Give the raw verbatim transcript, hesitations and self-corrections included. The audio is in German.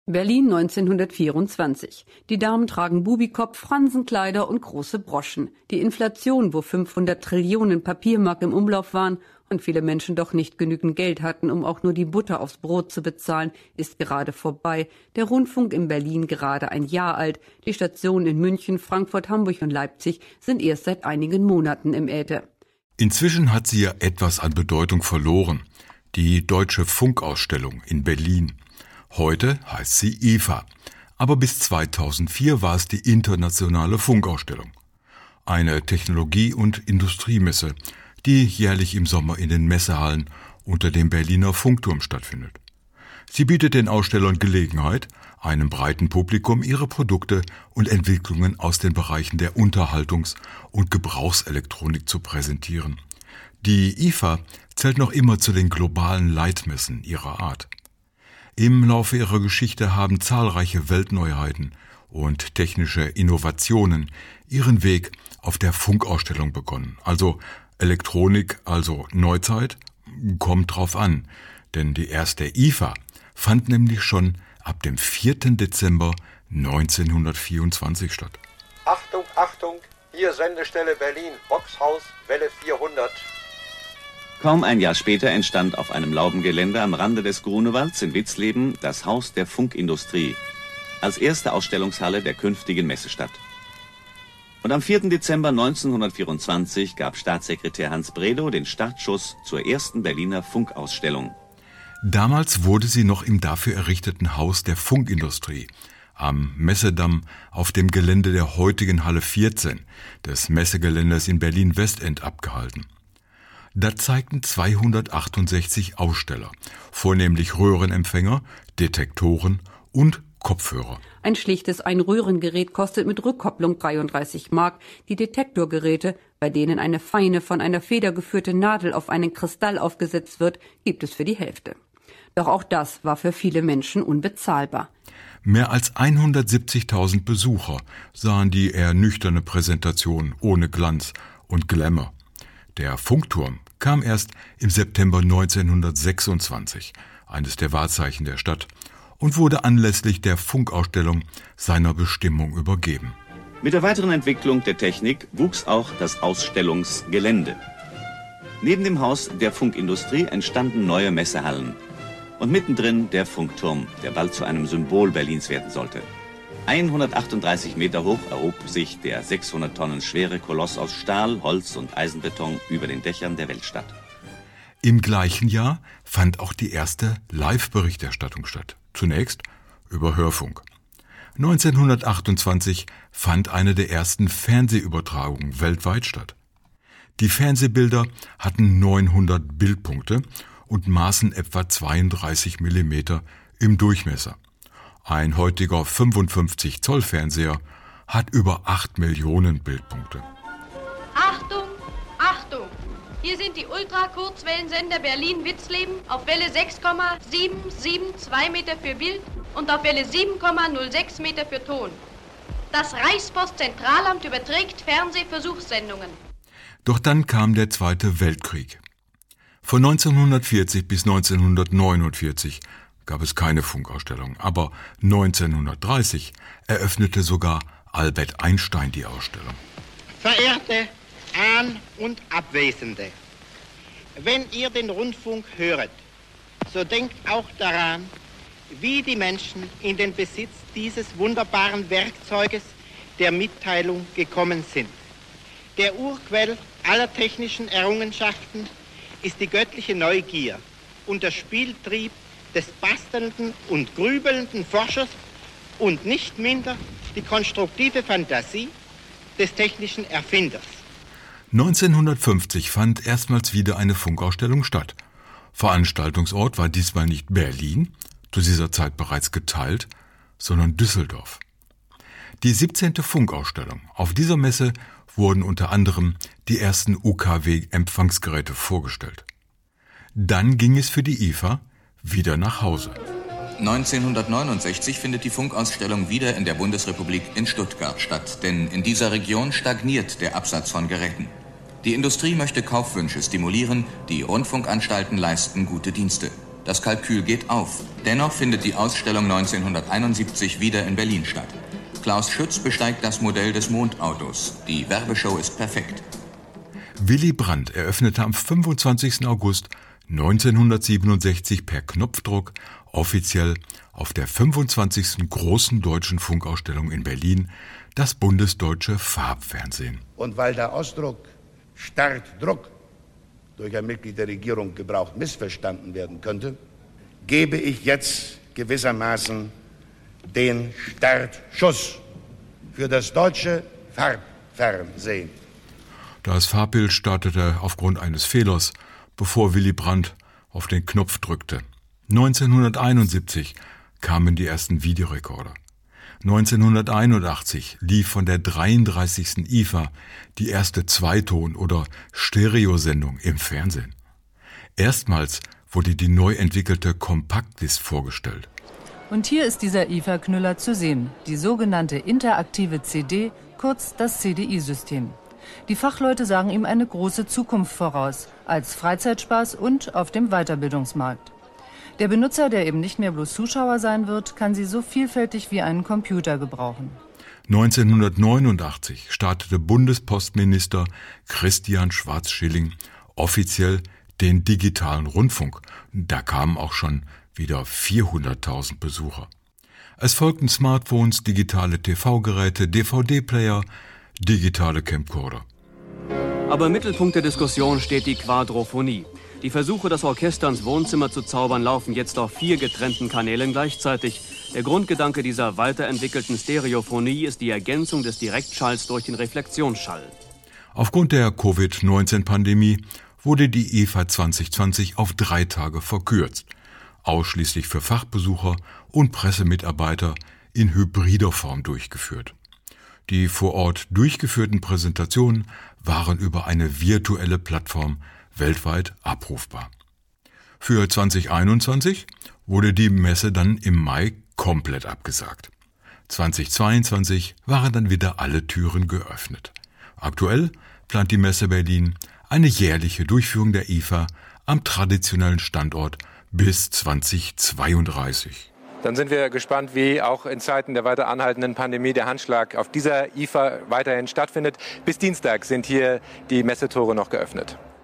Berlin neunzehnhundertvierundzwanzig. Die Damen tragen Bubikopf, Fransenkleider und große Broschen. Die Inflation, wo fünfhundert Trillionen Papiermark im Umlauf waren und viele Menschen doch nicht genügend Geld hatten, um auch nur die Butter aufs Brot zu bezahlen, ist gerade vorbei. Der Rundfunk in Berlin gerade ein Jahr alt. Die Stationen in München, Frankfurt, Hamburg und Leipzig sind erst seit einigen Monaten im Äther. Inzwischen hat sie ja etwas an Bedeutung verloren. Die Deutsche Funkausstellung in Berlin. Heute heißt sie I F A, aber bis zweitausendvier war es die Internationale Funkausstellung. Eine Technologie- und Industriemesse, die jährlich im Sommer in den Messehallen unter dem Berliner Funkturm stattfindet. Sie bietet den Ausstellern Gelegenheit, einem breiten Publikum ihre Produkte und Entwicklungen aus den Bereichen der Unterhaltungs- und Gebrauchselektronik zu präsentieren. Die I F A zählt noch immer zu den globalen Leitmessen ihrer Art. Im Laufe ihrer Geschichte haben zahlreiche Weltneuheiten und technische Innovationen ihren Weg auf der Funkausstellung begonnen. Also Elektronik, also Neuzeit, kommt drauf an, denn die erste I F A fand nämlich schon ab dem vierten Dezember neunzehnhundertvierundzwanzig statt. Achtung, Achtung, hier Sendestelle Berlin, Boxhaus, Welle vierhundert. Kaum ein Jahr später entstand auf einem Laubengelände am Rande des Grunewalds in Witzleben das Haus der Funkindustrie als erste Ausstellungshalle der künftigen Messestadt. Und am vierten Dezember neunzehnhundertvierundzwanzig gab Staatssekretär Hans Bredow den Startschuss zur ersten Berliner Funkausstellung. Damals wurde sie noch im dafür errichteten Haus der Funkindustrie am Messedamm auf dem Gelände der heutigen Halle vierzehn des Messegeländes in Berlin-Westend abgehalten. Da zeigten zweihundertachtundsechzig Aussteller, vornehmlich Röhrenempfänger, Detektoren und Kopfhörer. Ein schlichtes Einröhrengerät kostet mit Rückkopplung dreiunddreißig Mark. Die Detektorgeräte, bei denen eine feine, von einer Feder geführte Nadel auf einen Kristall aufgesetzt wird, gibt es für die Hälfte. Doch auch das war für viele Menschen unbezahlbar. Mehr als hundertsiebzigtausend Besucher sahen die eher nüchterne Präsentation ohne Glanz und Glamour. Der Funkturm kam erst im September neunzehnhundertsechsundzwanzig, eines der Wahrzeichen der Stadt, und wurde anlässlich der Funkausstellung seiner Bestimmung übergeben. Mit der weiteren Entwicklung der Technik wuchs auch das Ausstellungsgelände. Neben dem Haus der Funkindustrie entstanden neue Messehallen und mittendrin der Funkturm, der bald zu einem Symbol Berlins werden sollte. hundertachtunddreißig Meter hoch erhob sich der sechshundert Tonnen schwere Koloss aus Stahl, Holz und Eisenbeton über den Dächern der Weltstadt. Im gleichen Jahr fand auch die erste Live-Berichterstattung statt. Zunächst über Hörfunk. neunzehnhundertachtundzwanzig fand eine der ersten Fernsehübertragungen weltweit statt. Die Fernsehbilder hatten neunhundert Bildpunkte und maßen etwa zweiunddreißig Millimeter im Durchmesser. Ein heutiger fünfundfünfzig Zoll Fernseher hat über acht Millionen Bildpunkte. Achtung, Achtung! Hier sind die Ultrakurzwellensender Berlin-Witzleben auf Welle sechs Komma sieben sieben zwei Meter für Bild und auf Welle sieben Komma null sechs Meter für Ton. Das Reichspostzentralamt überträgt Fernsehversuchssendungen. Doch dann kam der Zweite Weltkrieg. Von neunzehnhundertvierzig bis neunzehnhundertneunundvierzig gab es keine Funkausstellung, aber neunzehnhundertdreißig eröffnete sogar Albert Einstein die Ausstellung. Verehrte Ahn- und Abwesende, wenn ihr den Rundfunk höret, so denkt auch daran, wie die Menschen in den Besitz dieses wunderbaren Werkzeuges der Mitteilung gekommen sind. Der Urquell aller technischen Errungenschaften ist die göttliche Neugier und der Spieltrieb des bastelnden und grübelnden Forschers und nicht minder die konstruktive Fantasie des technischen Erfinders. neunzehnhundertfünfzig fand erstmals wieder eine Funkausstellung statt. Veranstaltungsort war diesmal nicht Berlin, zu dieser Zeit bereits geteilt, sondern Düsseldorf. Die siebzehnte Funkausstellung. Auf dieser Messe wurden unter anderem die ersten U K W-Empfangsgeräte vorgestellt. Dann ging es für die I F A wieder nach Hause. neunzehnhundertneunundsechzig findet die Funkausstellung wieder in der Bundesrepublik in Stuttgart statt, denn in dieser Region stagniert der Absatz von Geräten. Die Industrie möchte Kaufwünsche stimulieren, die Rundfunkanstalten leisten gute Dienste. Das Kalkül geht auf. Dennoch findet die Ausstellung neunzehnhunderteinundsiebzig wieder in Berlin statt. Klaus Schütz besteigt das Modell des Mondautos. Die Werbeshow ist perfekt. Willy Brandt eröffnete am fünfundzwanzigsten August neunzehnhundertsiebenundsechzig per Knopfdruck offiziell auf der fünfundzwanzigsten Großen Deutschen Funkausstellung in Berlin das bundesdeutsche Farbfernsehen. Und weil der Ausdruck Startdruck durch ein Mitglied der Regierung gebraucht missverstanden werden könnte, gebe ich jetzt gewissermaßen den Startschuss für das deutsche Farbfernsehen. Das Farbbild startete aufgrund eines Fehlers, bevor Willy Brandt auf den Knopf drückte. neunzehnhunderteinundsiebzig kamen die ersten Videorekorder. neunzehnhunderteinundachtzig lief von der dreiunddreißigsten I F A die erste Zweiton- oder Stereosendung im Fernsehen. Erstmals wurde die neu entwickelte Kompaktdisc vorgestellt. Und hier ist dieser I F A-Knüller zu sehen, die sogenannte interaktive C D, kurz das C D I-System. Die Fachleute sagen ihm eine große Zukunft voraus, als Freizeitspaß und auf dem Weiterbildungsmarkt. Der Benutzer, der eben nicht mehr bloß Zuschauer sein wird, kann sie so vielfältig wie einen Computer gebrauchen. neunzehnhundertneunundachtzig startete Bundespostminister Christian Schwarz-Schilling offiziell den digitalen Rundfunk. Da kamen auch schon wieder vierhunderttausend Besucher. Es folgten Smartphones, digitale T V-Geräte, D V D-Player, digitale Camcorder. Aber im Mittelpunkt der Diskussion steht die Quadrophonie. Die Versuche, das Orchester ins Wohnzimmer zu zaubern, laufen jetzt auf vier getrennten Kanälen gleichzeitig. Der Grundgedanke dieser weiterentwickelten Stereophonie ist die Ergänzung des Direktschalls durch den Reflexionsschall. Aufgrund der Covid neunzehn Pandemie wurde die I F A zwanzig zwanzig auf drei Tage verkürzt, ausschließlich für Fachbesucher und Pressemitarbeiter in hybrider Form durchgeführt. Die vor Ort durchgeführten Präsentationen waren über eine virtuelle Plattform weltweit abrufbar. Für zwanzig einundzwanzig wurde die Messe dann im Mai komplett abgesagt. zwanzig zweiundzwanzig waren dann wieder alle Türen geöffnet. Aktuell plant die Messe Berlin eine jährliche Durchführung der I F A am traditionellen Standort bis zwanzig zweiunddreißig. Dann sind wir gespannt, wie auch in Zeiten der weiter anhaltenden Pandemie der Handschlag auf dieser I F A weiterhin stattfindet. Bis Dienstag sind hier die Messetore noch geöffnet.